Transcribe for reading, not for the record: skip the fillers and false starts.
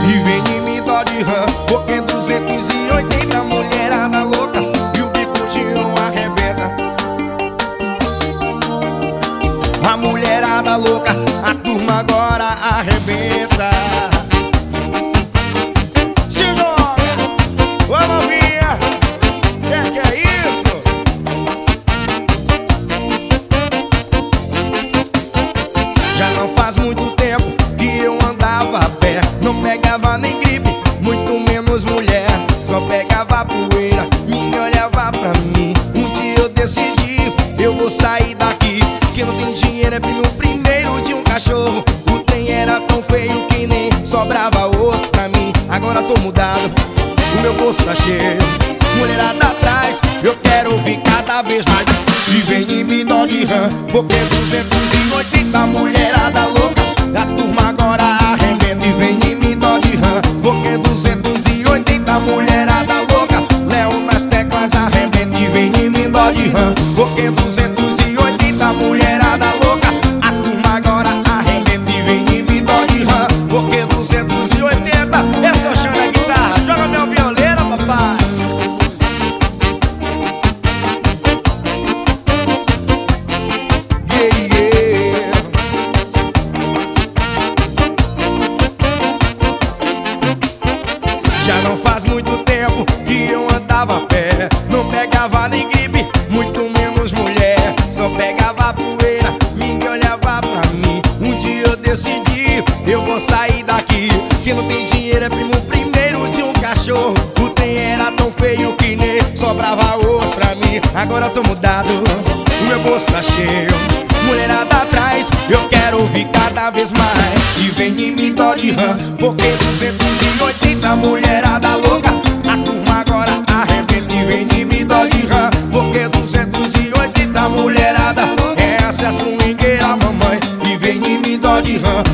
E vem em mim dó de rã, porque 280 mulherada louca e o bico de um arrebenta. A mulherada louca, a turma agora arrebenta. Simbora! Ô novinha, que é isso? Já não faz muito tempo que eu andava a pé, não pegava nem gripe, muito menos mulher. Só pegava poeira, ninguém olhava pra mim. Um dia eu decidi, eu vou sair daqui, que não tem dinheiro é primo primeiro de um cachorro. O trem era tão feio que nem sobrava osso pra mim. Agora tô mudado, o meu bolso tá cheio, mulherada atrás, eu quero ouvir cada vez mais. E vem em mim dó de rã, porque 280 mulherada louca, a turma agora arrebenta. E vem em mim dó de rã, porque 280 mulherada louca, Léo nas teclas arrebenta. E vem em mim dó de rã, porque 280 mulherada louca, a turma agora arrebenta. E vem em mim dó de rã, porque 280. Essa eu chamo a guitarra, joga meu violeiro, papai. Já não faz muito tempo que eu andava a pé, não pegava nem gripe, muito menos mulher. Só pegava poeira, ninguém olhava pra mim. Um dia eu decidi, eu vou sair daqui, que não tem dinheiro é primo primeiro de um cachorro. O trem era tão feio que nem sobrava osso pra mim. Agora tô mudado, o meu bolso tá cheio, mulherada atrás, eu quero ouvir cada vez mais. E vem em mim dó de rã, porque 280 mulherada louca, a turma agora arrebenta. E vem em mim dó de rã, porque 280 mulherada, essa é a swingueira mamãe. E vem em mim dó de rã,